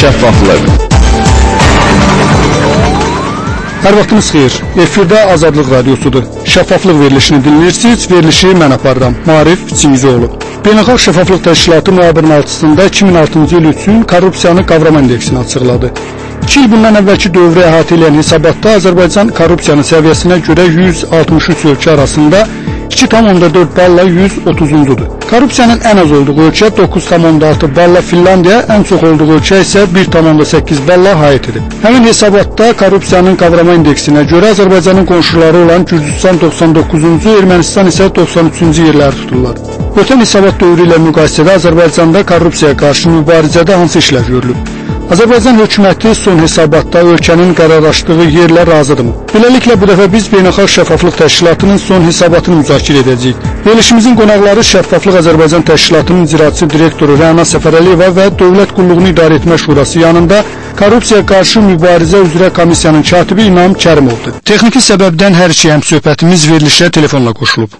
şəffaflıq. Hər vaxtınız xeyir. Efirdə Azadlıq Radiosudur. Şəffaflıq verilişini dinləyirsiniz. Verilişi mən aparıram. Maarif Çingizoğlu. Beynəlxalq Şəffaflıq Təşkilatı noyabrın 6-sında 2006-cı il üçün korrupsiyanı qavrama indeksini açıqladı. 2 il bundan əvvəlki dövrü əhatə edən hesabatda Azərbaycan korrupsiyanın səviyyəsinə görə 163 ölkə arasında 2,4 balla 130-cudur. Korrupsiyanın ən az olduğu ölkə 9,6 balla Finlandiya, ən çox olduğu ölkə isə 1,8 balla Haiti edib. Həmin hesabatda korrupsiyanın qavrama indeksinə görə Azərbaycanın qonşuları olan Gürcüstan 99-cu, Ermənistan isə 93-cü yerləri tuturlar. Ötən hesabat dövrü ilə müqayisədə Azərbaycanda korrupsiyaya qarşı mübarizədə hansı işlər görülüb? Azərbaycan hökuməti son hesabatda ölkənin qərarlaşdığı yerlə razıdırmı? Beləliklə bu dəfə biz Beynəlxalq Şəffaflıq Təşkilatının son hesabatını müzakirə edəcəyik. Verilişimizin qonaqları Şəffaflıq Azərbaycan Təşkilatının icraçı direktoru Rəna Səfərəliyeva və Dövlət Qulluğunu İdarə Etmə Şurası yanında korrupsiyaya qarşı mübarizə üzrə komissiyanın katibi İnam Kərimovdur. Texniki səbəbdən hər iki həmsöhbətimiz verilişə telefonla qoşulub.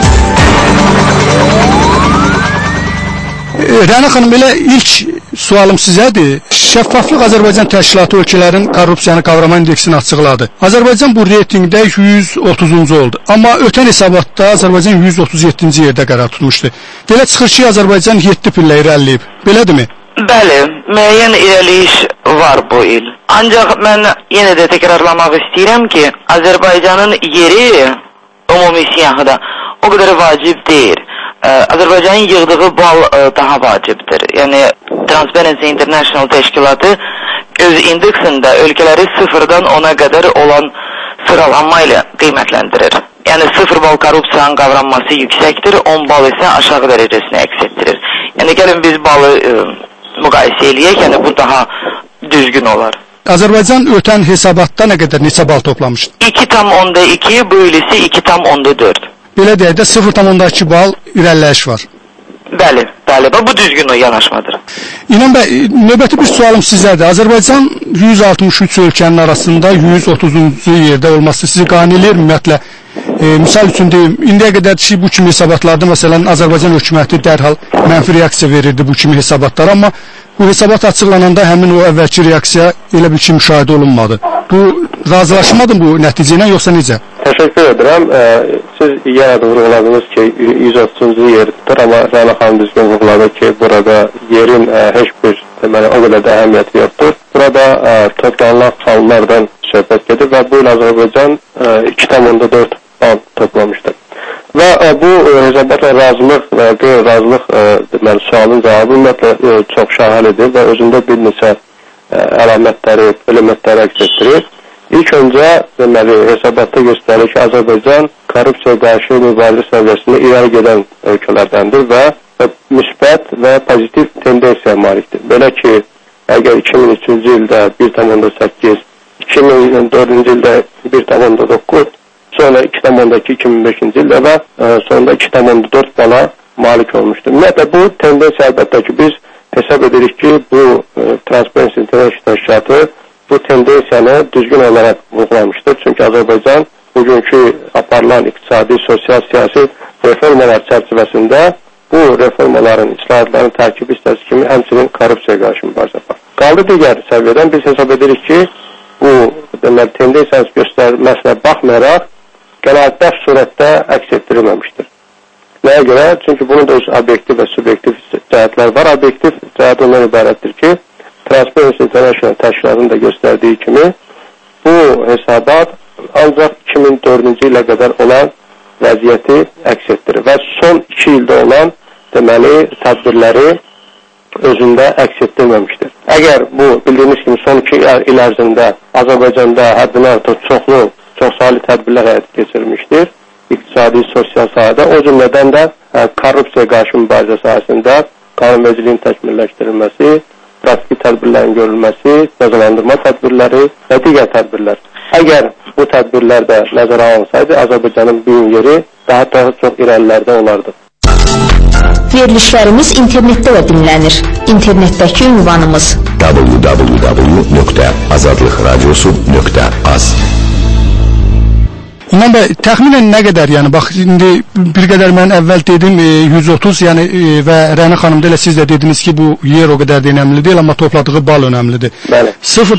Rəna xanım, belə ilk sualım sizədir. Şəffaflıq Azərbaycan Təşkilatı ölkələrin korrupsiyanı qavrama indeksini açıqladı. Azərbaycan bu reytingdə 130-cu oldu. Amma ötən hesabatda Azərbaycan 137-ci yerdə qərar tutmuşdu. Belə çıxır ki, Azərbaycan 7 pillə irəliləyib. Belədirmi? Bəli, müəyyən irəliyiş var bu il. Ancaq mən yenə də təkrarlamaq istəyirəm ki, Azərbaycanın yeri ümumi siyahıda o qədər vacib deyil. Azərbaycanın yığdığı bal daha vacibdir. Yəni Transparency International təşkilatı öz indeksində ölkələri 0-dan 10-a qədər olan sıralanma ilə qiymətləndirir. Yəni 0 bal korrupsiyanın qavranması yüksəkdir, 10 bal isə aşağı dərəcəsini əks etdirir. Yəni gəlin biz balı müqayisə eləyək, yəni bu daha düzgün olar. Azərbaycan ötən hesabatda nə qədər neçə bal toplamışdı? 2,2, bu il isə 2,4. Belə deyək də 0,2 bal irəliləyiş var. Bəli, bu düzgün yanaşmadır. İnan bəy, növbəti bir sualım sizədir. Azərbaycan 163 ölkənin arasında 130-cu yerdə olması sizi qane eləyir ümumiyyətlə? Misal üçün deyim, indiyə qədər ki, bu kimi hesabatlarda məsələn Azərbaycan hökuməti dərhal mənfi reaksiya verirdi bu kimi hesabatlara, amma bu hesabat açıqlananda həmin o əvvəlki reaksiya elə bir ki müşahidə olunmadı. Bu razılaşmadın bu nəticə ilə yoxsa necə? Təşəkkür edirəm. Siz yenə də vurğuladınız ki, 130-cu yer tutur, amma Rəna xanım düzgün vurğuladı ki, burada yerin heç bir deməli, o qədər də əhəmiyyəti yoxdur. Burada toplanılan xallardan söhbət gedir və bu il Azərbaycan 2,4 bal toplamışdır. Və bu hesabatla razılıq və qeyri-razılıq deməli, sualın cavabı ümumiyyətlə çox şahəlidir və özündə bir neçə əlamətləri, elementləri əks etdirir. İlk öncə deməli, hesabatda göstərir ki, Azərbaycan korrupsiyaya qarşı mübarizə səviyyəsində irəli gedən ölkələrdəndir və müsbət və pozitiv tendensiyaya malikdir. Belə ki, əgər 2003-cü ildə 1,8, 2004-cü ildə 1,9, sonra 2,2 2005-ci ildə və sonunda 2,4 bala malik olmuşdur. Ümumiyyətlə, bu tendensiya əlbəttə ki, biz hesab edirik ki, bu Transparency International təşkilatı bu tendensiyanı düzgün olaraq vurğulamışdır. Çünki Azərbaycan bugünkü aparılan iqtisadi, sosial, siyasi reformalar çərçivəsində bu reformaların, islahatların tərkib hissəsi kimi həmçinin korrupsiyaya qarşı mübarizə var. Qaldı digər səviyyədən biz hesab edirik ki, bu deməli, tendensiyanın göstərməsinə baxmayaraq qənaətbəxş surətdə əks etdirilməmişdir. Nəyə görə? Çünki bunun da öz obyektiv və subyektiv cəhətlər var. Obyektiv cəhət ondan ibarətdir ki, Transparency International təşkilatının da göstərdiyi kimi bu hesabat ancaq 2004-cü ilə qədər olan vəziyyəti əks etdirir və son 2 ildə olan deməli tədbirləri özündə əks etdirməmişdir. Əgər bu bildiyimiz kimi son 2 il ərzində Azərbaycanda həddindən artıq çox saylı tədbirlər həyata keçirilmişdir. İqtisadi, sosial sahədə, o cümlədən də korrupsiyaya qarşı mübarizə sahəsində qanunvericiliyin təkmilləşdirilməsi, praktiki tədbirlərin görülməsi, cəzalandırma tədbirləri və digər tədbirlər. Əgər bu tədbirlər də nəzərə alınsaydı, Azərbaycanın bu yeri daha çox irəlilərdə olardı. Verilişlərimiz internetdə də dinlənir. İnternetdəki ünvanımız www.azadlıqradiosu.az İnan bəy, təxminən nə qədər, yəni bax indi bir qədər mən əvvəl dedim 130, yəni və Rəna xanım da elə siz də dediniz ki, bu yer o qədər də önəmli deyil, amma topladığı bal önəmlidir. Bəli.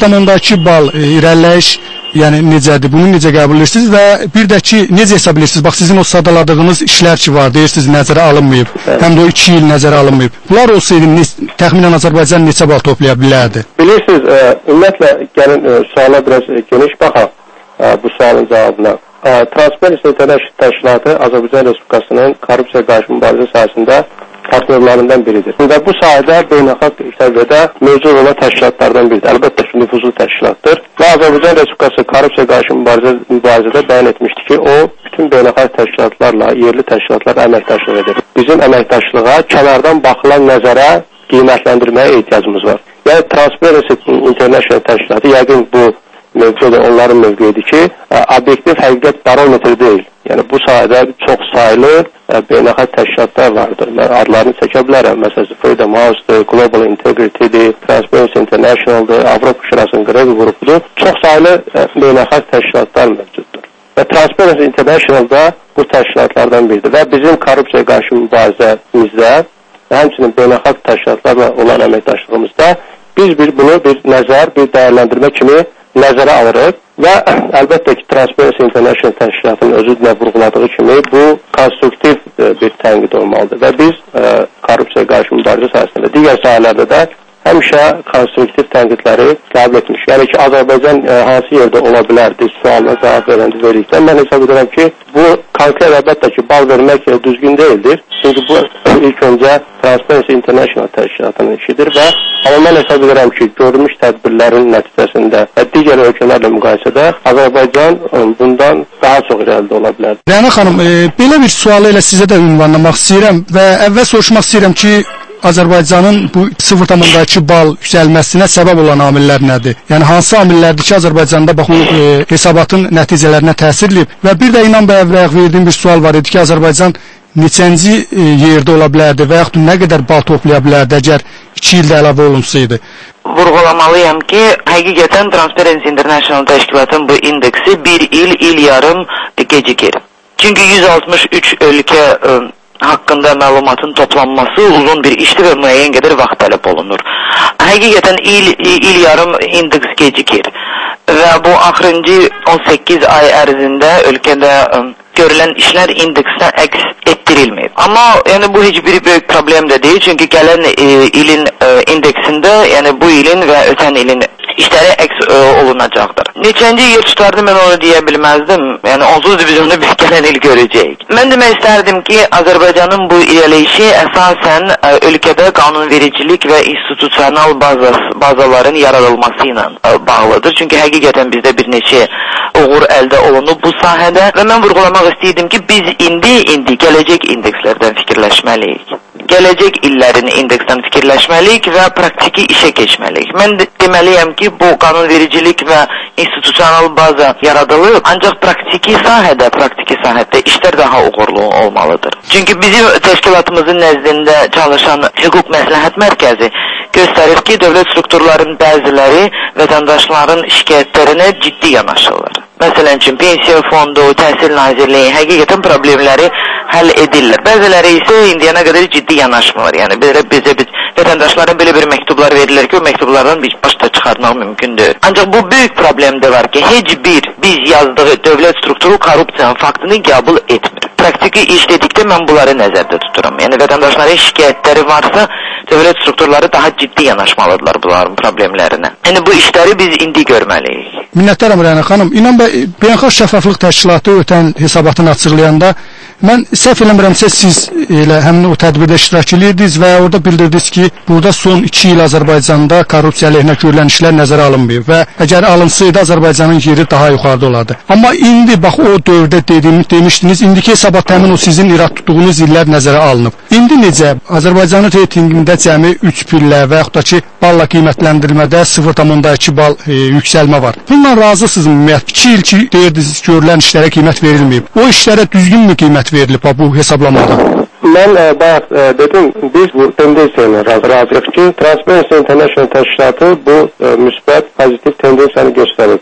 0,2 bal irəliləyiş, yəni necədir? Bunu necə qəbul edirsiniz və bir də ki, necə hesab edirsiniz? Bax sizin o sadaladığınız işlər ki var, deyirsiniz nəzərə alınmayıb. Bəli. Həm də o 2 il nəzərə alınmayıb. Bunlar olsaydı təxminən Azərbaycan neçə bal toplaya bilərdi? Bilirsiniz, ümumiyyətlə gəlin suala biraz geniş baxaq bu sualın cavabına. Transparency International təşkilatı Azərbaycan Respublikasının korrupsiya qarşı mübarizə sahəsində partnerlarından biridir. Və bu sahədə beynəlxalq səviyyədə mövcud olan təşkilatlardan biridir. Əlbəttə ki, nüfuzlu təşkilatdır. Və Azərbaycan Respublikası korrupsiya qarşı mübarizədə bəyan etmişdi ki, o bütün beynəlxalq təşkilatlarla, yerli təşkilatlarla əməkdaşlıq edir. Bizim əməkdaşlığa kənardan baxılan nəzərə qiymətləndirməyə ehtiyacımız var. Yəni Transparency International təşkilatı yəqin bu mövzuda onların mövqeyidir ki, obyektiv həqiqət barometri deyil. Yəni bu sahədə çox saylı beynəlxalq təşkilatlar vardır. Mən adlarını çəkə bilərəm. Məsələn, Freedom House-dır, Global Integrity-dir, Transparency International-dır, Avropa Şurasının Qrevi qrupudur. Çox saylı beynəlxalq təşkilatlar mövcuddur. Və Transparency International da bu təşkilatlardan biridir. Və bizim korrupsiya qarşı mübarizəmizdə və həmçinin beynəlxalq təşkilatlarla olan əməkdaşlığımızda biz bunu bir nəzər, bir dəyərləndirmə kimi nəzərə alırıq və əlbəttə ki, Transparency International təşkilatının özü də vurğuladığı kimi bu konstruktiv bir tənqid olmalıdır və biz korrupsiya qarşı mübarizə sahəsində digər sahələrdə də həmişə konstruktiv tənqidləri qəbul etmiş. Yəni ki, Azərbaycan hansı yerdə ola bilərdi sualına cavab verikdən mən hesab edirəm ki, bu konkret əlbəttə ki, bal vermək düzgün deyildir. Çünki bu ilk öncə Transparency International təşkilatının işidir və amma mən hesab edirəm ki, görülmüş tədbirlərin nəticəsində və digər ölkələrlə müqayisədə Azərbaycan bundan daha çox irəlidə ola bilər. Rəna xanım, belə bir sualı elə sizə də ünvanlamaq istəyirəm və əvvəl soruşmaq istəyirəm ki, Azərbaycanın bu 0,2 bal yüksəlməsinə səbəb olan amillər nədir? Yəni hansı amillərdir ki, Azərbaycanda bax o hesabatın nəticələrinə təsir edib? Və bir də inan bəy verdiyim bir sual var idi ki, Azərbaycan neçənci yerdə ola bilərdi və yaxud nə qədər bal toplaya bilərdi əgər 2 ildə əlavə olunsaydı? Vurğulamalıyam ki, həqiqətən Transparency International təşkilatın bu indeksi bir il yarım gecikir. Çünki 163 ölkə haqqında məlumatın toplanması uzun bir işdir və müəyyən qədər vaxt tələb olunur. Həqiqətən il yarım indeks gecikir və bu axırıncı 18 ay ərzində ölkədə görülən işlər indeksdə əks etdirilməyib. Amma yəni bu heç bir böyük problem də deyil, çünki gələn ilin indeksində, yəni bu ilin və ötən ilin işləri əks olunacaqdır. Neçənci yer tutardı mən onu deyə bilməzdim. Yəni onsuz da biz onu gələn il görəcəyik. Mən demək istərdim ki, Azərbaycanın bu irəliləyişi əsasən ölkədə qanunvericilik və institusional bazaların yaradılması ilə bağlıdır. Çünki həqiqətən bizdə bir neçə uğur əldə olunub bu sahədə və mən vurğulamaq istəyirdim ki, biz indi gələcək indekslərdən fikirləşməliyik. Gələcək illərin indeksdən fikirləşməliyik və praktiki işə keçməliyik. Mən deməliyəm ki, bu qanunvericilik və institusional baza yaradılıb, ancaq praktiki sahədə işlər daha uğurlu olmalıdır. Çünki bizim təşkilatımızın nəzdində çalışan hüquq məsləhət mərkəzi göstərir ki, dövlət strukturlarının bəziləri vətəndaşların şikayətlərinə ciddi yanaşırlar. Məsələn üçün, pensiya fondu, təhsil nazirliyi həqiqətən problemləri həll edirlər. Bəziləri isə indiyana qədər ciddi yanaşmır. Yəni bizə vətəndaşlara belə bir məktublar verilir ki, o məktublardan başda çıxartmaq mümkündür. Ancaq bu böyük problem də var ki, heç bir biz yazdığı dövlət strukturu korrupsiyanın faktını qəbul etmir. Praktiki iş dedikdə mən bunları nəzərdə tuturam. Yəni vətəndaşların şikayətləri varsa, dövlət strukturları daha ciddi yanaşmalıdırlar bunların problemlərinə. Yəni bu işləri biz indi görməliyik. Minnətdaram Rəna xanım. İnan bəy, Beynəlxalq Şəffaflıq Təşkilatı ötən hesabatını açıqlayanda mən səhv eləmirəmsə siz elə həmin o tədbirdə iştirak edirdiniz və orada bildirdiniz ki, burada son 2 il Azərbaycanda korrupsiya əleyhinə görülən işlər nəzərə alınmayıb və əgər alınsaydı Azərbaycanın yeri daha yuxarıda olardı. Amma indi bax o dövrdə demişdiniz, indiki hesabat həmin o sizin irad tutduğunuz illər nəzərə alınıb. İndi necə? Azərbaycanın reytinqində cəmi 3 pillə və yaxud da ki, balla qiymətləndirmədə 0,2 bal yüksəlmə var. Bununla razısınızmı ümumiyyətlə? 2 il ki, deyirdiniz görülən işlərə qiymət verilməyib. O işlərə düzgünmü qiymət verilib bu hesablamada? Mən bayaq dedim, biz bu tendensiya ilə razıyıq ki, Transparency International təşkilatı bu müsbət, pozitiv tendensiyanı göstərib.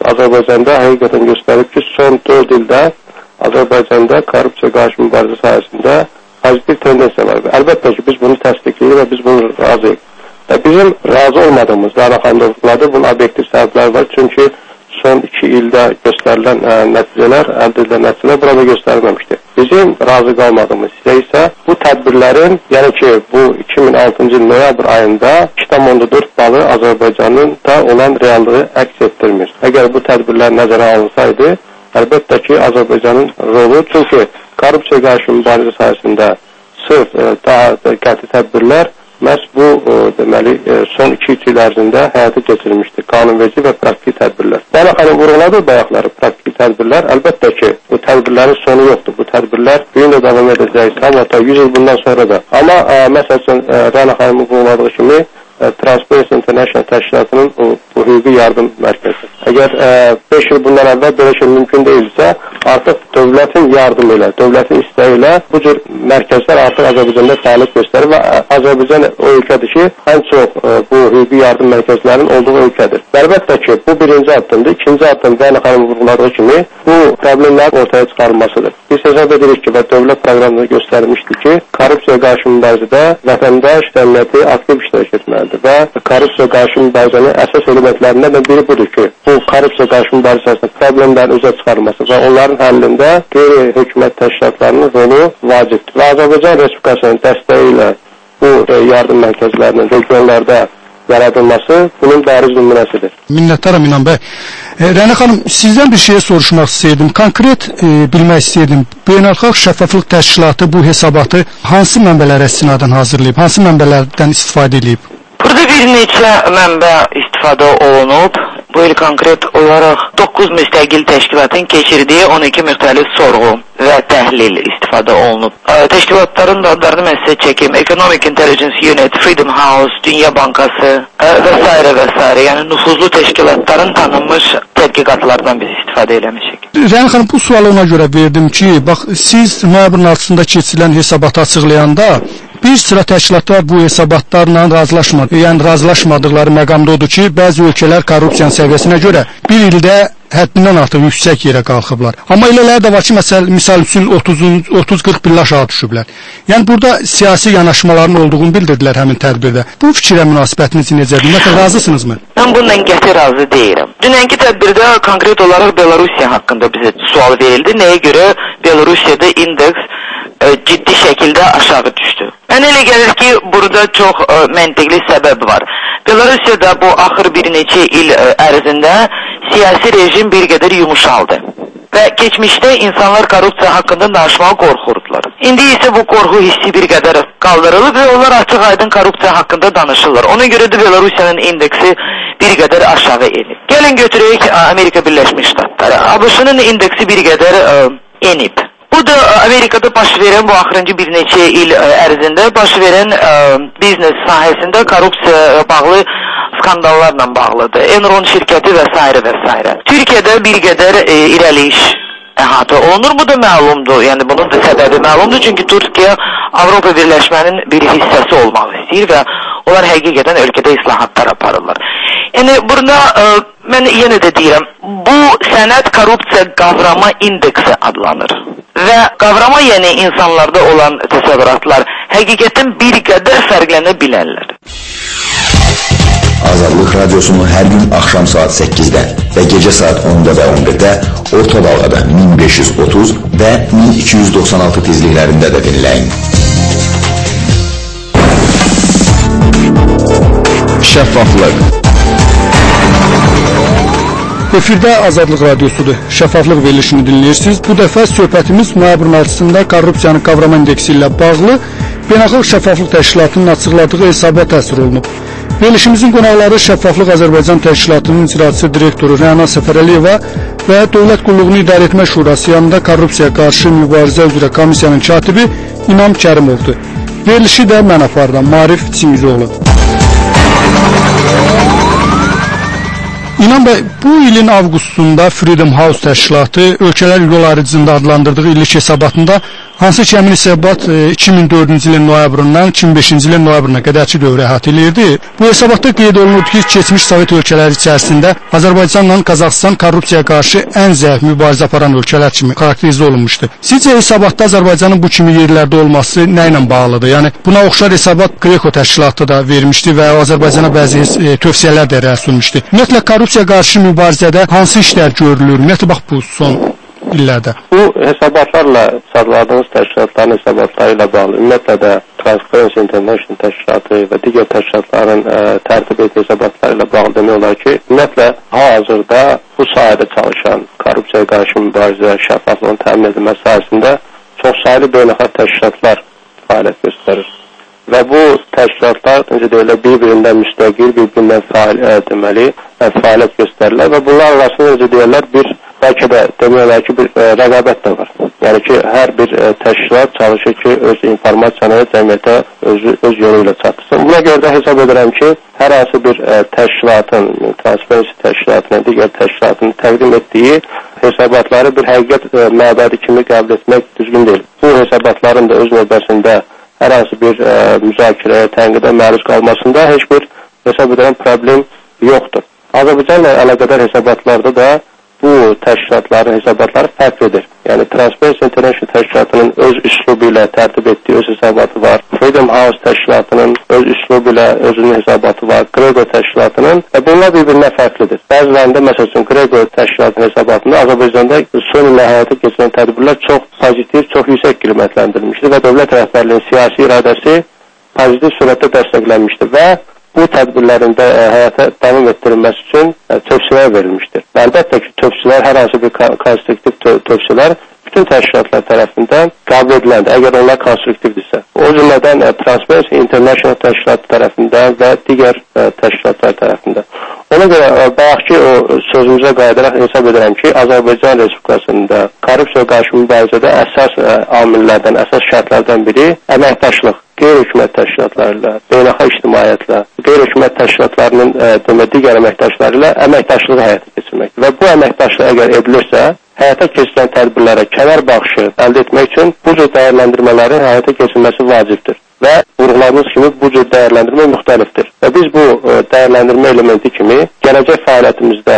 Azərbaycanda həqiqətən göstərib ki, son 4 ildə Azərbaycanda korrupsiya qarşı mübarizə sahəsində pozitiv tendensiya var. Əlbəttə ki, biz bunu təsdiqləyirik və biz bunu razıyıq. Bizim razı olmadığımız Rənaxanlıqlarda bunun obyektiv səbəbləri var. Çünki son 2 ildə göstərilən nəticələr, əldə edilən nəticələr burada göstərilməmişdir. Bizim razı qalmadığımız isə bu tədbirlərin, yəni ki, bu 2006-cı il noyabr ayında 2,4 balı Azərbaycanın da olan reallığı əks etdirmir. Əgər bu tədbirlər nəzərə alınsaydı, əlbəttə ki, Azərbaycanın rolu, çünki korrupsiya qarşı mübarizə sahəsində sırf daha qəti tədbirlər məhz bu deməli son 2-3 il ərzində həyata keçirilmişdir. Qanunverici və praktiki tədbirlər. Yəni xanım vurğuladı bayaqları praktiki tədbirlər. Əlbəttə ki, bu tədbirlərin sonu yoxdur. Bu tədbirlər bu gün də davam edəcək, hətta 100 il bundan sonra da. Amma məsələn Rəna xanımın vurğuladığı kimi Transparency International təşkilatının bu hüquqi yardım mərkəzi. Əgər 5 il bundan əvvəl belə şey mümkün deyilsə, artıq dövlətin yardımı ilə, dövlətin istəyi ilə bu cür mərkəzlər artıq Azərbaycanda fəaliyyət göstərir və Azərbaycan o ölkədir ki, ən çox bu hüquqi yardım mərkəzlərinin olduğu ölkədir. Əlbəttə ki, bu birinci addımdır. İkinci addım Rəna xanım vurğuladığı kimi bu problemlərin ortaya çıxarılmasıdır. Biz hesab edirik ki, və dövlət proqramında göstərilmişdir ki, korrupsiya qarşı mübarizədə vətəndaş cəmiyyəti aktiv iştirak etməlidir və korrupsiya qarşı mübarizənin əsas elementlərindən biri budur ki, bu korrupsiya qarşı mübarizəsində problemlərin üzə çıxarılması və onların həllində qeyri-hökumət təşkilatlarının rolu vacibdir. Və Azərbaycan Respublikasının dəstəyi ilə bu yardım mərkəzlərinin regionlarda yaradılması bunun bariz nümunəsidir. Minnətdaram İnan bəy. Rəna xanım, sizdən bir şey soruşmaq istəyirdim. Konkret bilmək istəyirdim. Beynəlxalq Şəffaflıq Təşkilatı bu hesabatı hansı mənbələrə istinadən hazırlayıb, hansı mənbələrdən istifadə edib? Burada bir neçə mənbə istifadə olunub. Bu il konkret olaraq 9 müstəqil təşkilatın keçirdiyi 12 müxtəlif sorğu və təhlil istifadə olunub. Təşkilatların da adlarını mən sizə çəkim. Economic Intelligence Unit, Freedom House, Dünya Bankası və s. və s. Yəni nüfuzlu təşkilatların tanınmış tədqiqatlardan biz istifadə eləmişik. Rəna xanım, bu sualı ona görə verdim ki, bax, siz noyabrın 6-sında keçirilən hesabatı açıqlayanda bir sıra təşkilatlar bu hesabatlarla razılaşmadı. Yəni razılaşmadıqları məqamda odur ki, bəzi ölkələr korrupsiyanın səviyyəsinə görə bir ildə həddindən artıq yüksək yerə qalxıblar. Amma elələri də var ki, misal üçün 30-40 billə aşağı düşüblər. Yəni burada siyasi yanaşmaların olduğunu bildirdilər həmin tədbirdə. Bu fikrə münasibətiniz necədir? Ümumiyyətlə razısınızmı? Mən bununla qəti razı deyirəm. Dünənki tədbirdə konkret olaraq Belarusiya haqqında bizə sual verildi. Nəyə görə Belarusiyada indeks ciddi şəkildə aşağı düşdü? Mənə elə gəlir ki, burada çox məntiqli səbəb var. Belarusiyada bu axır bir neçə il ərzində siyasi rejim bir qədər yumuşaldı. Və keçmişdə insanlar korrupsiya haqqında danışmağa qorxurdular. İndi isə bu qorxu hissi bir qədər qaldırılıb və onlar açıq-aydın korrupsiya haqqında danışırlar. Ona görə də Belarusiyanın indeksi bir qədər aşağı enib. Gəlin götürək Amerika Birləşmiş Ştatları. ABŞ-nın indeksi bir qədər enib. Bu da Amerikada baş verən bu axırıncı bir neçə il ərzində baş verən biznes sahəsində korrupsiya bağlı skandallarla bağlıdır. Enron şirkəti və s. və s. Türkiyədə bir qədər irəliş əhatə olunur. Bu da məlumdur. Yəni bunun da səbəbi məlumdur. Çünki Türkiyə Avropa Birləşmənin bir hissəsi olmaq istəyir və onlar həqiqətən ölkədə islahatlar aparırlar. Yəni burada mən yenə də deyirəm, bu sənəd korrupsiya qavrama indeksi adlanır. Və qavrama, yəni insanlarda olan təsəvvüratlar həqiqətən bir qədər fərqlənə bilərlər. Azadlıq Radiosunu hər gün axşam saat 8-də və gecə saat 10-da və 11-də orta dalğada 1530 və 1296 tezliklərində də dinləyin. Şəffaflıq. Efirdə Azadlıq Radiosudur. Şəffaflıq verilişini dinləyirsiniz. Bu dəfə söhbətimiz noyabrın 6-sında korrupsiyanın qavrama indeksi ilə bağlı Beynəlxalq Şəffaflıq Təşkilatının açıqladığı hesaba təsir olunub. Verilişimizin qonaqları Şəffaflıq Azərbaycan Təşkilatının icraçı direktoru Rəna Səfərəliyeva və Dövlət Qulluğunu İdarə Etmə Şurası yanında korrupsiya qarşı mübarizə üzrə komissiyanın katibi İnam Kərimovdur. Verilişi də mən aparıram, Marif Çingizoğlu. İnan bəy, bu ilin avqustunda Freedom House təşkilatı ölkələr yol ayrıcında adlandırdığı illik hesabatında hansı ki həmin hesabat 2004-cü ilin noyabrından 2005-ci ilin noyabrına qədərki dövrü əhatə edirdi. Bu hesabatda qeyd olunurdu ki, keçmiş Sovet ölkələri içərisində Azərbaycanla Qazaxıstan korrupsiyaya qarşı ən zəif mübarizə aparan ölkələr kimi xarakterizə olunmuşdu. Sizcə hesabatda Azərbaycanın bu kimi yerlərdə olması nə ilə bağlıdır? Yəni buna oxşar hesabat Qreko təşkilatı da vermişdi və Azərbaycana bəzi tövsiyələr də irəli sürmüşdü. Ümumiyyətlə korrupsiya qarşı mübarizədə hansı işlər görülür? Ümumiyyətlə bax bu son illərdə. Bu hesabatlarla sadladığınız təşkilatların hesabatları ilə bağlı, ümumiyyətlə də Transparency International təşkilatı və digər təşkilatların tərtib etdiyi hesabatları ilə bağlı demək olar ki, ümumiyyətlə hal-hazırda bu sahədə çalışan korrupsiyaya qarşı mübarizə, şəffaflığın təmin edilməsi sahəsində çoxsaylı beynəlxalq təşkilatlar fəaliyyət göstərir. Və bu təşkilatlar necə deyilə bir-birindən müstəqil, bir-birindən fəaliyyət göstərirlər və bunlar arasında necə deyirlər bəlkə də demək olar ki, bir rəqabət də var. Yəni ki, hər bir təşkilat çalışır ki, öz informasiyanı cəmiyyətə öz yolu ilə çatdırsın. Buna görə də hesab edirəm ki, hər hansı bir təşkilatın, Transparency təşkilatının, digər təşkilatın təqdim etdiyi hesabatları bir həqiqət məbədi kimi qəbul etmək düzgün deyil. Bu hesabatların da öz növbəsində hər hansı bir müzakirəyə, tənqidə məruz qalmasında heç bir hesab edirəm problem yoxdur. Azərbaycanla əlaqədar hesabatlarda da bu təşkilatların hesabatları fərqlidir. Yəni Transparency International təşkilatının öz üslubu ilə tərtib etdiyi öz hesabatı var. Freedom House təşkilatının öz üslubu ilə özünün hesabatı var. Qreko təşkilatının və bunlar bir-birindən fərqlidir. Bəzilərində məsəl üçün Qreko təşkilatının hesabatında Azərbaycanda son illə həyata keçirilən tədbirlər çox pozitiv, çox yüksək qiymətləndirilmişdir və dövlət rəhbərliyinin siyasi iradəsi pozitiv surətdə dəstəklənmişdir və bu tədbirlərin də həyata davam etdirilməsi üçün tövsiyələr verilmişdir. Və əlbəttə ki, tövsiyələr, hər hansı bir konstruktiv tövsiyələr bütün təşkilatlar tərəfindən qəbul ediləndə, əgər onlar konstruktivdirsə. O cümlədən Transparency International təşkilatı tərəfindən və digər təşkilatlar tərəfindən. Ona görə bayaqki o sözümüzə qayıdaraq hesab edirəm ki, Azərbaycan Respublikasında korrupsiya qarşı mübarizədə əsas amillərdən, əsas şərtlərdən biri əməkdaşlıq. Qeyri-hökumət təşkilatları ilə, beynəlxalq ictimaiyyətlə, qeyri-hökumət təşkilatlarının digər əməkdaşları ilə əməkdaşlığı həyata keçirmək. Və bu əməkdaşlıq əgər edilirsə, həyata keçirilən tədbirlərə kənar baxışı əldə etmək üçün bu cür dəyərləndirmələrin həyata keçirilməsi vacibdir. Və vurğuladığınız kimi bu cür dəyərləndirmə müxtəlifdir. Və biz bu dəyərləndirmə elementi kimi gələcək fəaliyyətimizdə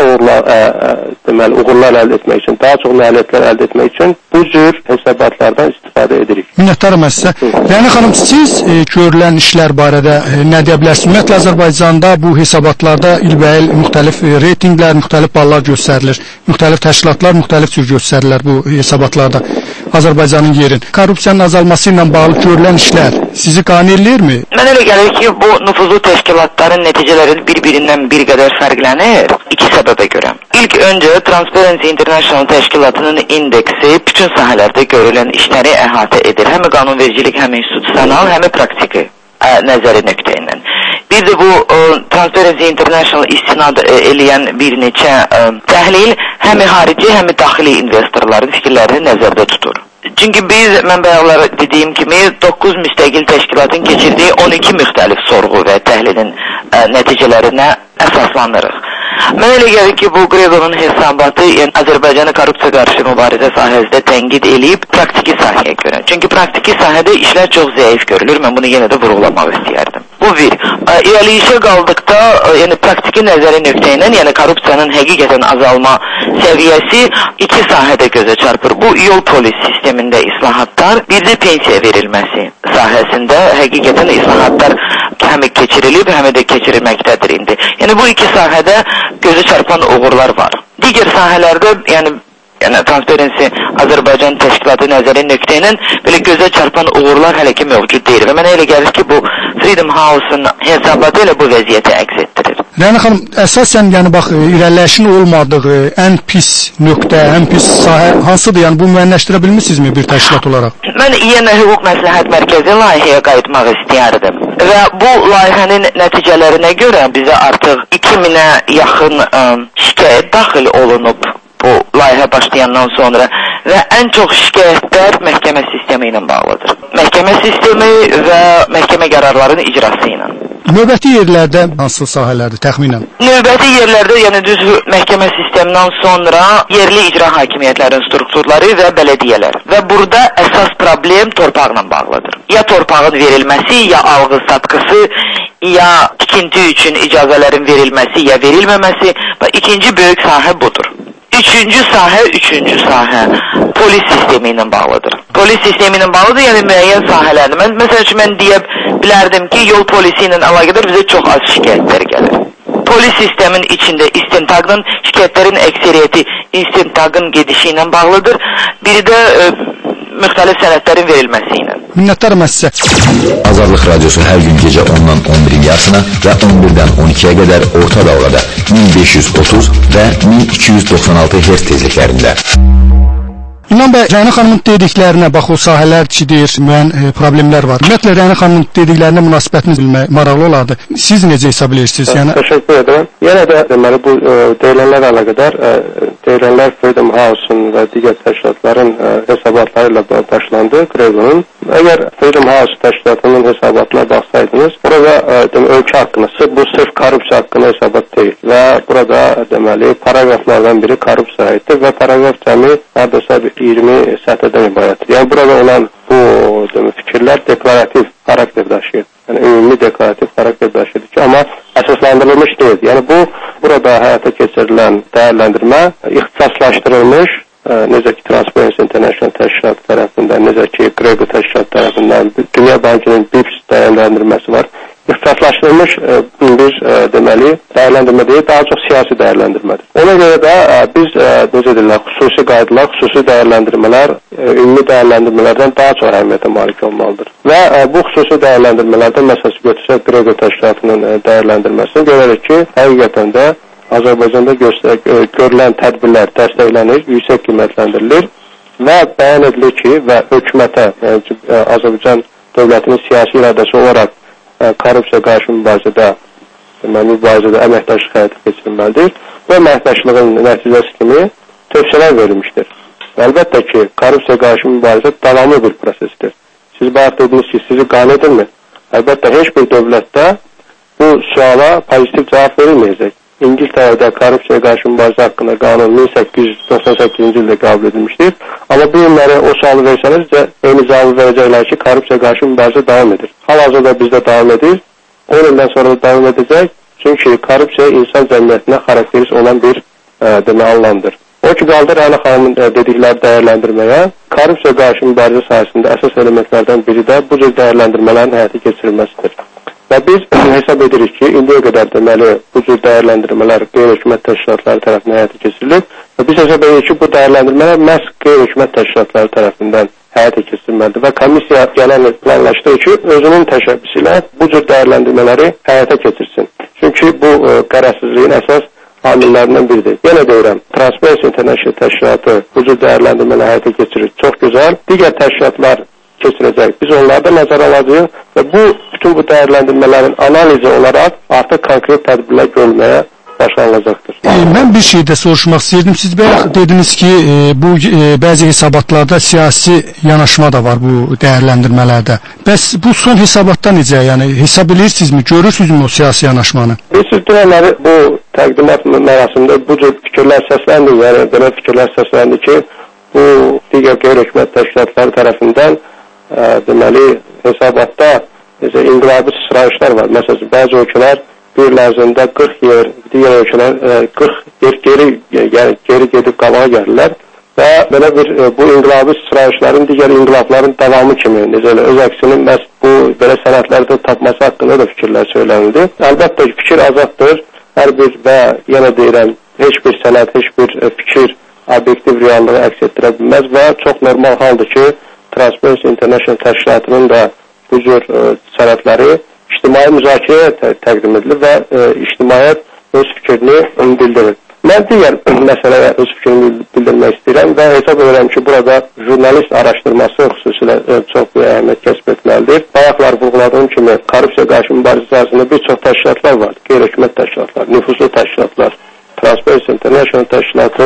daha uğurlar əldə etmək üçün, daha çox nailiyyətlər əldə etmək üçün bu cür hesabatlardan istifadə edirik. Minnətdaram sizə. Rəna xanım, siz görülən işlər barədə nə deyə bilərsiniz? Ümumiyyətlə Azərbaycanda bu hesabatlarda ilbəil müxtəlif reytinqlər, müxtəlif ballar göstərilir. Müxtəlif təşkilatlar müxtəlif cür göstərirlər bu hesabatlarda Azərbaycanın yerin. Korrupsiyanın azalması ilə bağlı görülən işlər sizi qane eləyirmi? Mən elə gəlir ki, bu nüfuzlu təşkilatların nəticələri bir-birindən bir qədər fərqlənir iki səbəbə görə. İlk öncə Transparency International təşkilatının indeksi bütün sahələrdə görülən işləri əhatə edir. Həm qanunvericilik, həm institusional, həm praktiki nəzəri nöqteyindən. Bir də bu Transparency International istinad eləyən bir neçə təhlil həm xarici, həm daxili investorların fikirlərini nəzərdə tutur. Çünki biz, mən bayaqlar dediyim kimi, 9 müstəqil təşkilatın keçirdiyi 12 müxtəlif sorğu və təhlilin nəticələrinə əsaslanırıq. Mən elə gəlir ki, bu Grego'nun hesabatı Azərbaycanı korrupsiya qarşı mübarizə sahəsində tənqid eləyib praktiki sahəyə görə. Çünki praktiki sahədə işlər çox zəif görülür. Mən bunu yenə də vurğulamaq istəyərdim. Bu bir. İrəliyişə qaldıqda, yəni praktiki nəzəri nöqteyindən, yəni korrupsiyanın həqiqətən azalma səviyyəsi iki sahədə gözə çarpır. Bu yol polis sistemində islahatlar, bir də pensiya verilməsi sahəsində həqiqətən islahatlar həm keçirilib, həm də keçirilməkdədir indi. Yəni bu iki sahədə gözə çarpan uğurlar var. Digər sahələrdə, yəni Transparency Azərbaycan təşkilatı nəzəri nöqteyindən belə gözə çarpan uğurlar hələ ki mövcud deyil. Və mənə elə gəlir ki, bu Freedom House-un hesabatı ilə bu vəziyyəti əks etdirir. Rəna xanım, əsasən yəni bax irəliləyişin olmadığı ən pis nöqtə, ən pis sahə hansıdır? Yəni bu müəyyənləşdirə bilmirsinizmi bir təşkilat olaraq? Mən yenə Hüquq Məsləhət Mərkəzi layihəyə qayıtmaq istəyərdim. Və bu layihənin nəticələrinə görə bizə artıq 2000-ə yaxın şikayət daxil olunub bu layihə başlayandan sonra və ən çox şikayətlər məhkəmə sistemi ilə bağlıdır. Məhkəmə sistemi və məhkəmə qərarlarının icrası ilə. Növbəti yerlərdə hansı sahələrdir təxminən? Növbəti yerlərdə, yəni düz məhkəmə sistemindən sonra yerli icra hakimiyyətlərinin strukturları və bələdiyyələr. Və burada əsas problem torpaqla bağlıdır. Ya torpağın verilməsi, ya alğı satqısı, ya tikinti üçün icazələrin verilməsi, ya verilməməsi və ikinci böyük sahə budur. Üçüncü sahə polis sistemi ilə bağlıdır. Polis sistemi ilə bağlıdır, yəni müəyyən sahələrdir. Məsəl üçün, mən deyə bilərdim ki, yol polisi ilə əlaqədar bizə çox az şikayətlər gəlir. Polis sistemin içində istintaqın, şikayətlərin əksəriyyəti istintaqın gedişi ilə bağlıdır. Biri də müxtəlif sənədlərin verilməsi ilə. Minnətdarım sizə. Azadlıq Radiosu hər gün gecə 10-dan 11-in yarısına və 11-dən 12-yə qədər orta dalğada 1530 və 1296 Hz tezliklərində. İnan bəy, Rəna xanımın dediklərinə bax, o sahələr çidir, müəyyən problemlər var. Ümumiyyətlə, Rəna xanımın dediklərinə münasibətiniz bilmək maraqlı olardı. Siz necə hesab edirsiniz? Təşəkkür edirəm. Yenə də deməli, bu deyilənlər əlaqədar, deyilənlər Freedom House-un və digər təşkilatların hesabatları ilə başlandı, Grego'nun. Əgər Freedom House təşkilatının hesabatına baxsaydınız, burada ölkə haqqında, bu sırf korrupsiya haqqında hesabat deyil. Və burada deməli, paragraflardan biri korrupsiya aiddir və paragraf cəmi hardasa 20 sətirdən ibarətdir. Yəni burada olan bu fikirlər deklarativ xarakter daşıyır. Yəni ümumi deklarativ xarakter daşıyır ki, amma əsaslandırılmış deyil. Yəni bu burada həyata keçirilən dəyərləndirmə ixtisaslaşdırılmış, necə ki Transparency International təşkilatı tərəfindən, necə ki Grego təşkilatı tərəfindən, Dünya Bankının BIPS dəyərləndirməsi var. İxtisaslaşdırılmış bir deməli dəyərləndirmə deyil, daha çox siyasi dəyərləndirmədir. Ona görə də biz necə deyirlər, xüsusi qaydalar, xüsusi dəyərləndirmələr ümumi dəyərləndirmələrdən daha çox əhəmiyyətə malik olmalıdır. Və bu xüsusi dəyərləndirmələrdən məsəl götürsək Grego təşkilatının dəyərləndirməsini görürük ki, həqiqətən də Azərbaycanda görülən tədbirlər dəstəklənir, yüksək qiymətləndirilir və bəyan edilir ki, və hökumətə, Azərbaycan dövlətinin siyasi iradəsi olaraq korrupsiya qarşı mübarizədə əməkdaşlıq həyata keçirilməlidir. Bu əməkdaşlığın nəticəsi kimi tövsiyələr verilmişdir. Əlbəttə ki, korrupsiya qarşı mübarizə davamlı bir prosesdir. Siz bayaq dediniz ki, sizi qane edilmir. Əlbəttə, heç bir dövlətdə bu suala pozitiv cavab verilməyəcək. İngiltərədə korrupsiya qarşı mübarizə haqqında qanun 1898-ci ildə qəbul edilmişdir. Amma bu günləri o sualı versəniz, eyni cavabı verəcəklər ki, korrupsiya qarşı mübarizə davam edir. Hal-hazırda bizdə davam edir, 10 ildən sonra da davam edəcək. Çünki korrupsiya insan cəmiyyətinə xarakteris olan bir anlamdır. O ki, qaldı Rəna xanımın dedikləri dəyərləndirməyə, korrupsiya qarşı mübarizə sahəsində əsas elementlərdən biri də bu cür dəyərləndirmələrin həyata keçirilməsidir. Və biz hesab edirik ki, indiyə qədər deməli bu cür dəyərləndirmələr qeyri-hökumət təşkilatları tərəfindən həyata keçirilir və biz hesab edirik ki, bu dəyərləndirmələr məhz qeyri-hökumət təşkilatları tərəfindən həyata keçirilməlidir və komissiya gələn planlaşdığı ki, özünün təşəbbüsü ilə bu cür dəyərləndirmələri həyata keçirsin. Çünki bu qərəzsizliyin əsas amillərindən biridir. Yenə deyirəm, Transparency International təşkilatı bu cür dəyərləndirmələri həyata keçirir. Çox gözəl. Digər təşkilatlar keçirəcək. Biz onları da nəzərə alacağıq və bütün bu dəyərləndirmələrin analizi olaraq artıq konkret tədbirlər görülməyə başlanılacaqdır. Mən bir şey də soruşmaq istəyirdim. Siz dediniz ki, bu bəzi hesabatlarda siyasi yanaşma da var bu dəyərləndirmələrdə. Bəs bu son hesabatda necə? Yəni hesab edirsinizmi, görürsünüzmü o siyasi yanaşmanı? Siz deməli bu təqdimat mərasimində bu cür fikirlər səsləndi. Yəni belə fikirlər səsləndi ki, bu digər qeyri-hökumət təşkilatları tərəfindən deməli hesablatda inqilabi sıçrayışlar var. Məsələn, bəzi ölkələr bir il ərzində 40 yer, digər ölkələr 40 yer geri gedib qabağa gəlirlər və belə bir bu inqilabi sıçrayışların digər inqilabların davamı kimi öz əksini məhz bu belə sənədlərdə tapması haqqında da fikirlər söylənildi. Əlbəttə ki, fikir azaddır. Hər bir və yenə deyirəm, heç bir sənəd, heç bir fikir obyektiv reallığı əks etdirə bilməz və çox normal haldır ki, Transparency International təşkilatının da bu cür sənədləri ictimai müzakirəyə təqdim edilir və ictimaiyyət öz fikrini bildirir. Mən digər məsələyə öz fikrimi bildirmək istəyirəm və hesab edirəm ki, burada jurnalist araşdırması xüsusilə çox bir əhəmiyyət kəsb etməlidir. Bayaqlar vurğuladığım kimi korrupsiya qarşı mübarizəsində bir çox təşkilatlar var, qeyri-hökumət təşkilatlar, nüfuzlu təşkilatlar, Transparency International təşkilatı,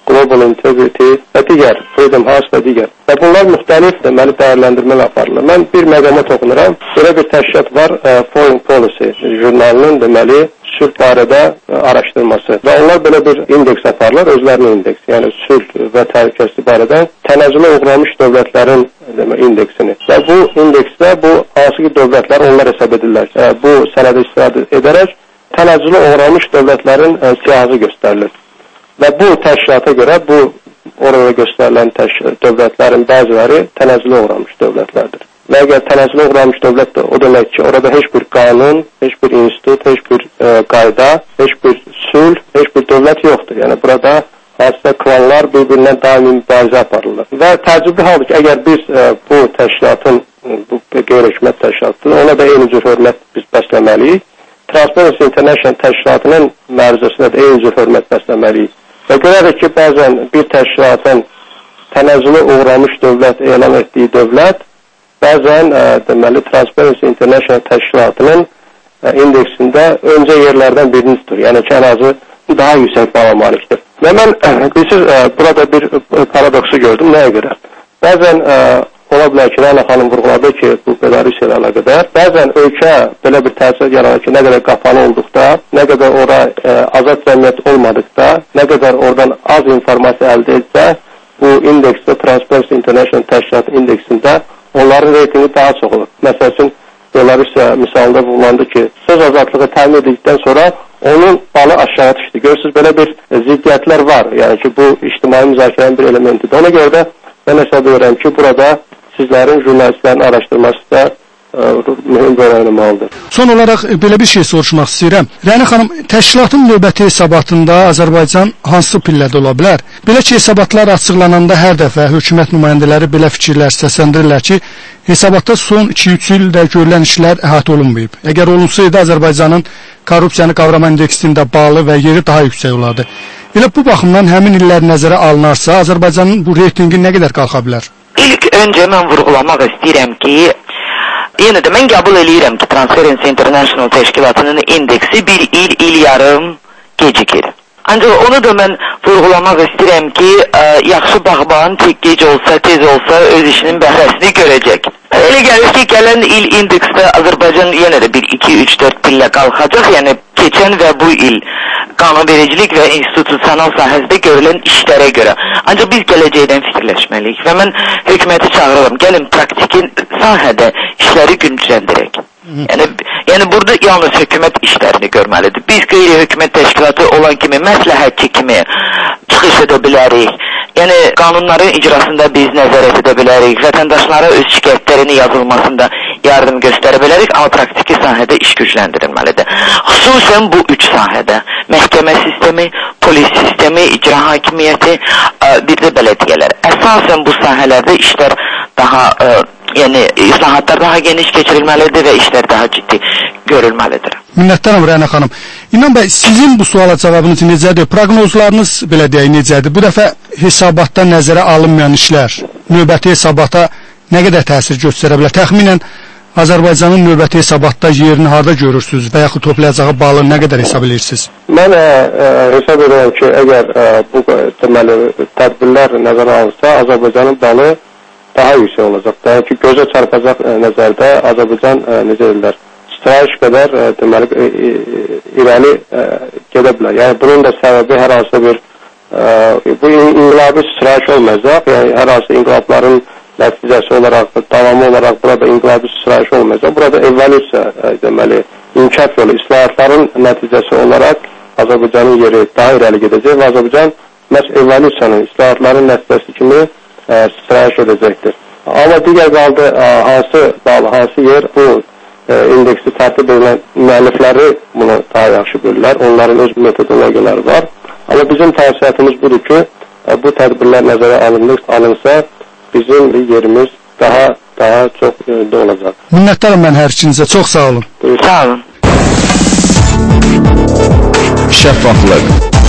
Global Integrity və digər, Freedom House və digər. Və bunlar müxtəlif deməli dəyərləndirmələr aparılır. Mən bir məqama toxunuram. Belə bir təşkilat var, Foreign Policy jurnalının deməli sülh barədə araşdırması. Və onlar belə bir indeks aparırlar, özlərinin indeksi. Yəni sülh və təhlükəsizlik barədə tənəzzülə uğramış dövlətlərin indeksini. Və bu indeksdə bu hansı ki dövlətlər onlar hesab edirlər. Bu sənədə istifadə edərək tənəzzülə uğramış dövlətlərin siyahısı göstərilir. Və bu təşkilata görə bu orada göstərilən dövlətlərin bəziləri tənəzzülə uğramış dövlətlərdir. Və əgər tənəzzülə uğramış dövlətdir, o demək ki, orada heç bir qanun, heç bir institut, heç bir qayda, heç bir sülh, heç bir dövlət yoxdur. Yəni burada hansısa klanlar bir-birindən daimi mübarizə aparırlar. Və təəccüblü haldır ki, əgər biz bu təşkilatın, bu qeyri-hökumət təşkilatıdır, ona da eyni cür hörmət biz bəsləməliyik. Transparency International təşkilatının məruzəsinə də eyni cür hörmət bəsləməliyik. Və görərək ki, bəzən bir təşkilatın tənəzzülə uğramış dövlət elan etdiyi dövlət bəzən deməli Transparency International təşkilatının indeksində öncə yerlərdən birini tutur. Yəni ki, ən azı daha yüksək bala malikdir. Və mən burada bir paradoksu gördüm. Nəyə görə? Bəzən ola bilər ki, Rəna xanım vurğuladı ki, bu Belarusya ilə əlaqədar. Bəzən ölkə belə bir təsir yaranır ki, nə qədər qapalı olduqda, nə qədər ora azad cəmiyyət olmadıqda, nə qədər oradan az informasiya əldə etsə, bu indeksdə, Transparency International təşkilatı indeksində onların reytingi daha çox olur. Məsəl üçün, Belarusya misalında vurğulandı ki, söz azadlığı təmin edildikdən sonra onun balı aşağı düşdü. Görürsünüz, belə bir ziddiyyətlər var. Yəni ki, bu ictimai müzakirənin bir elementidir. Ona görə də mən hesab edirəm ki, burada sizlərin, jurnalistlərin araşdırması da mühüm rol oynamalıdır. Son olaraq belə bir şey soruşmaq istəyirəm. Rəna xanım, təşkilatın növbəti hesabatında Azərbaycan hansı pillədə ola bilər? Belə ki, hesabatlar açıqlananda hər dəfə hökumət nümayəndələri belə fikirlər səsləndirirlər ki, hesabatda son 2-3 ildə görülən işlər əhatə olunmayıb. Əgər olunsaydı, Azərbaycanın korrupsiyanı qavrama indeksində balı və yeri daha yüksək olardı. Elə bu baxımdan həmin illər nəzərə alınarsa, Azərbaycanın bu reytingi nə qədər qalxa bilər? İlk öncə mən vurğulamaq istəyirəm ki, yenə də mən qəbul edirəm ki, Transparency International təşkilatının indeksi bir il yarım gecikir. Ancaq onu da mən vurğulamaq istəyirəm ki, yaxşı bağban gec olsa, tez olsa öz işinin bəhrəsini görəcək. Elə gəlir ki, gələn il indeksdə Azərbaycan yenə də bir 2-3-4 pillə qalxacaq, yəni keçən və bu il qanunvericilik və institusional sahəsində görülən işlərə görə. Ancaq biz gələcəkdən fikirləşməliyik və mən hökuməti çağırıram, gəlin praktiki sahədə işləri güncləndirək. Yəni burada yalnız hökumət işlərini görməlidir. Biz qeyri-hökumət təşkilatı olan kimi, məsləhətçi kimi çıxış edə bilərik. Yəni qanunların icrasında biz nəzarət edə bilərik, vətəndaşlara öz şikayətlərinin yazılmasında yardım göstərə bilərik, amma praktiki sahədə iş gücləndirilməlidir. Xüsusən bu 3 sahədə, məhkəmə sistemi, polis sistemi, icra hakimiyyəti, bir də bələdiyyələr. Əsasən bu sahələrdə işlər daha, yəni islahatlar daha geniş keçirilməlidir və işlər daha ciddi görülməlidir. Minnətdaram Rəna xanım. İnan bəy, sizin bu suala cavabınız necədir? Proqnozlarınız belə deyək necədir? Bu dəfə hesabatda nəzərə alınmayan işlər növbəti hesabata nə qədər təsir göstərə bilər? Təxminən Azərbaycanın növbəti hesabatda yerini harda görürsünüz və yaxud toplayacağı balı nə qədər hesab edirsiniz? Mən hesab edirəm ki, əgər bu deməli tədbirlər nəzərə alınsa, Azərbaycanın balı daha yüksək olacaq. Yəni ki, gözə çarpacaq nəzərdə Azərbaycan necə deyirlər, sitayiş qədər deməli irəli gedə bilər. Yəni bunun da səbəbi hər hansı bir bu inqilabi sitayiş olmayacaq. Yəni hər hansı inqilabların nəticəsi olaraq, davamı olaraq burada inqilabi sitayiş olmayacaq. Burada evolyusiya deməli inkişaf yolu, islahatların nəticəsi olaraq Azərbaycanın yeri daha irəli gedəcək və Azərbaycan məhz evolyusiyanın, islahatların nəticəsi kimi sitayiş edəcəkdir. Amma digər qaldı hansı bal, hansı yer bu indeksi tərtib edən müəllifləri bunu daha yaxşı bilirlər. Onların öz metodologiyaları var. Amma bizim təsiratımız budur ki, bu tədbirlər nəzərə alınsa, bizim yerimiz daha çox yerdə olacaq. Minnətdaram mən hər ikinizə. Çox sağ olun. Sağ olun. Şəffaflıq.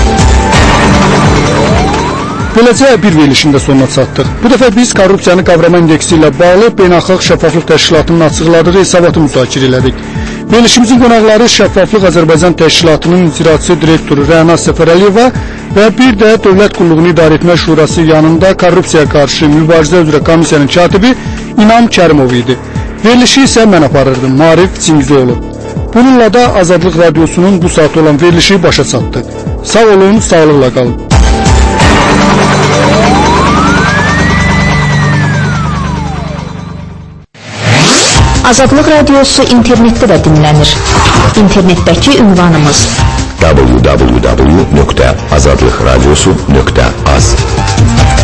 Beləcə bir verilişin də sonuna çatdıq. Bu dəfə biz korrupsiyanı qavrama indeksi ilə bağlı Beynəlxalq Şəffaflıq Təşkilatının açıqladığı hesabatı müzakirə elədik. Verilişimizin qonaqları Şəffaflıq Azərbaycan Təşkilatının icraçı direktoru Rəna Səfərəliyeva və bir də Dövlət Qulluğunu İdarə Etmə Şurası yanında korrupsiyaya qarşı mübarizə üzrə komissiyanın katibi İnam Kərimov idi. Verilişi isə mən aparırdım, Maarif Çingizoğlu. Bununla da Azadlıq Radiosunun bu saat olan verilişi başa çatdı. Sağ olun, sağlıqla qalın. Azadlıq Radiosu internetdə də dinlənir. İnternetdəki ünvanımız www.azadlıqradiosu.az